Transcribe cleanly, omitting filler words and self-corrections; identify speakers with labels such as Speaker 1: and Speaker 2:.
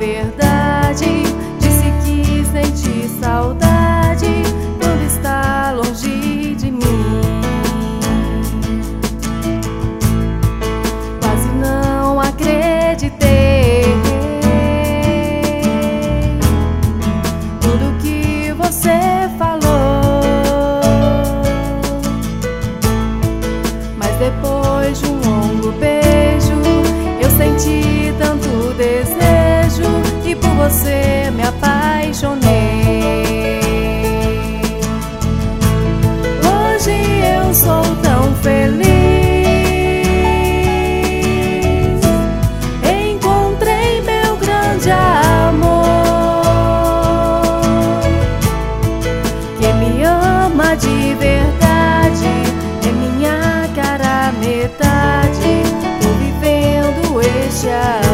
Speaker 1: verdade. Disse que sente saudade quando está longe de mim. Quase não acreditei tudo que você falou, mas depois de um longo beijo eu senti tanto desejo e por você me apaixonei. Hoje eu sou tão feliz, encontrei meu grande amor, que me ama de verdade, é minha cara metade. Tô vivendo este amor.